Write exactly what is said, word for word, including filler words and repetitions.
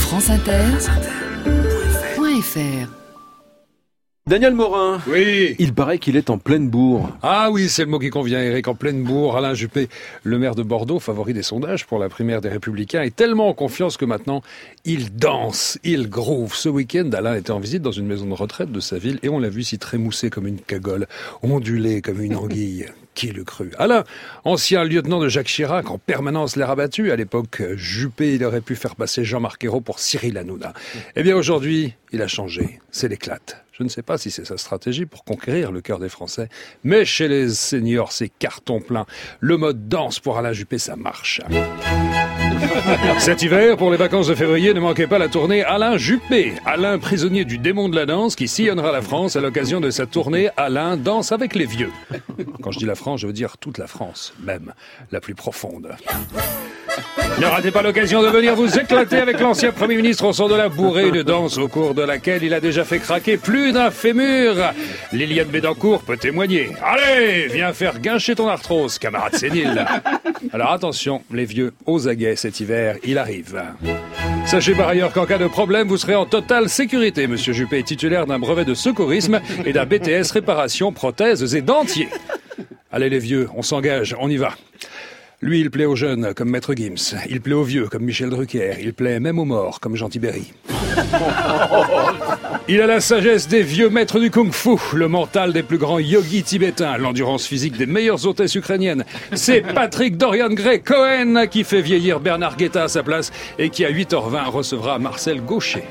franceinter.fr. Daniel Morin. Oui. Il paraît qu'il est en pleine bourre. Ah oui, c'est le mot qui convient, Eric, en pleine bourre. Alain Juppé, le maire de Bordeaux, favori des sondages pour la primaire des Républicains, est tellement en confiance que maintenant, il danse, il groove. Ce week-end, Alain était en visite dans une maison de retraite de sa ville et on l'a vu s'y trémousser comme une cagole, onduler comme une anguille. Qui l'eût cru? Alain, ancien lieutenant de Jacques Chirac, en permanence l'air abattu. À l'époque, Juppé, il aurait pu faire passer Jean-Marc Ayrault pour Cyril Hanouna. Eh bien, aujourd'hui, il a changé. C'est l'éclate. Je ne sais pas si c'est sa stratégie pour conquérir le cœur des Français, mais chez les seniors, c'est carton plein. Le mode danse pour Alain Juppé, ça marche. Cet hiver, pour les vacances de février, ne manquez pas la tournée Alain Juppé. Alain, prisonnier du démon de la danse, qui sillonnera la France à l'occasion de sa tournée Alain danse avec les vieux. Quand je dis la France, je veux dire toute la France, même la plus profonde. Ne ratez pas l'occasion de venir vous éclater avec l'ancien Premier ministre au son de la bourrée, une danse au cours de laquelle il a déjà fait craquer plus d'un fémur. Liliane Bédancourt peut témoigner. Allez, viens faire guincher ton arthrose, camarade sénile. Alors attention, les vieux, aux aguets cet hiver, il arrive. Sachez par ailleurs qu'en cas de problème, vous serez en totale sécurité. Monsieur Juppé est titulaire d'un brevet de secourisme et d'un B T S réparation, prothèses et dentiers. Allez les vieux, on s'engage, on y va. Lui, il plaît aux jeunes, comme Maître Gims. Il plaît aux vieux, comme Michel Drucker. Il plaît même aux morts, comme Jean Tibéri. Il a la sagesse des vieux maîtres du kung-fu, le mental des plus grands yogis tibétains, l'endurance physique des meilleures hôtesses ukrainiennes. C'est Patrick Dorian Gray Cohen qui fait vieillir Bernard Guetta à sa place et qui, à huit heures vingt, recevra Marcel Gaucher.